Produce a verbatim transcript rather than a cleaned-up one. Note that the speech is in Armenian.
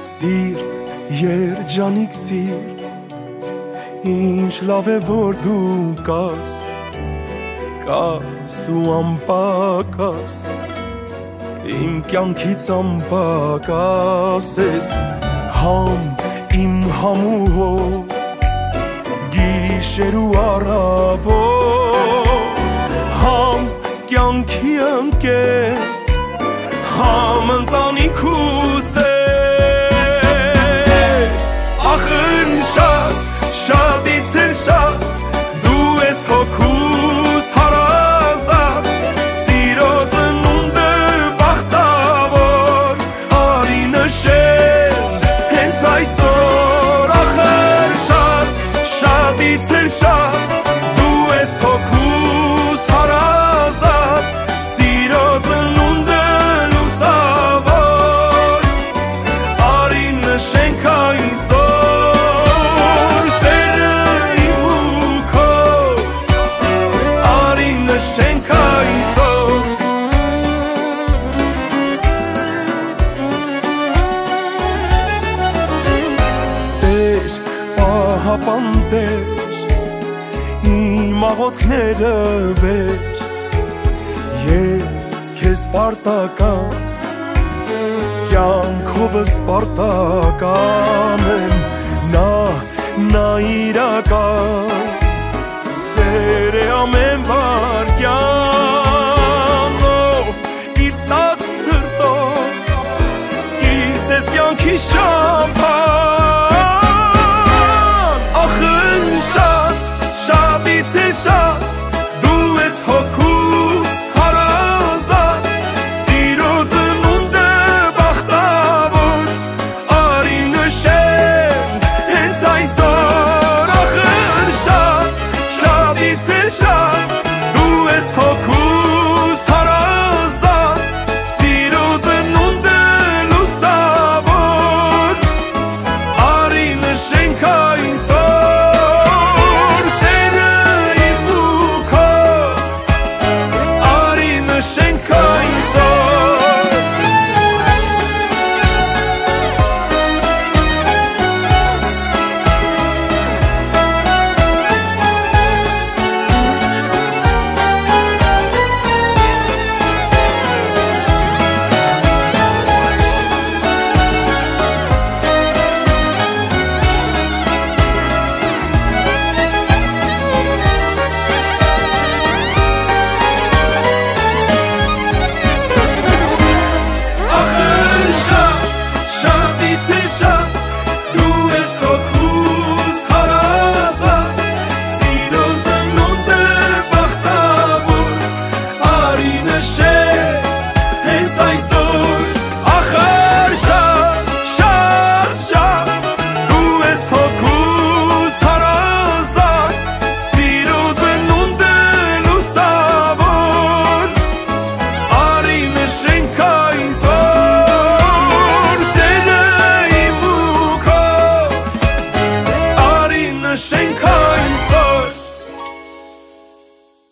Սիրտ, երջանիկ սիրտ, ինչ լավ է որ դու կաս, կաս ու անպակաս, իմ կյանքից անպակաս ես, համ իմ համուհով, գիշեր ու առավոտ, համ կյանքի ընկեր, համ ընտանիքուս է, ախր շատ, շատից էլ շատ, դու ես հոգուս հարազատ, սիրո ծնունդը բախտավոր, արի նշել հենց այսօր, ախր շատ, շատից էլ շատ, դու ես հոգուս հարազատ, սիրո ծնունդը լուսավոր, արի նշենք այսօր, Պանտեր, իմ աղոթքները վեր, ես քեզ պարտական, կյանքովս պարտական եմ, նա, նա իրական, սեր է ամեն վարկյանով, իր տակ սրտով, կիսեց կյանքիս ճամփան, շատ, շատից էլ շատ, դու ես հոգու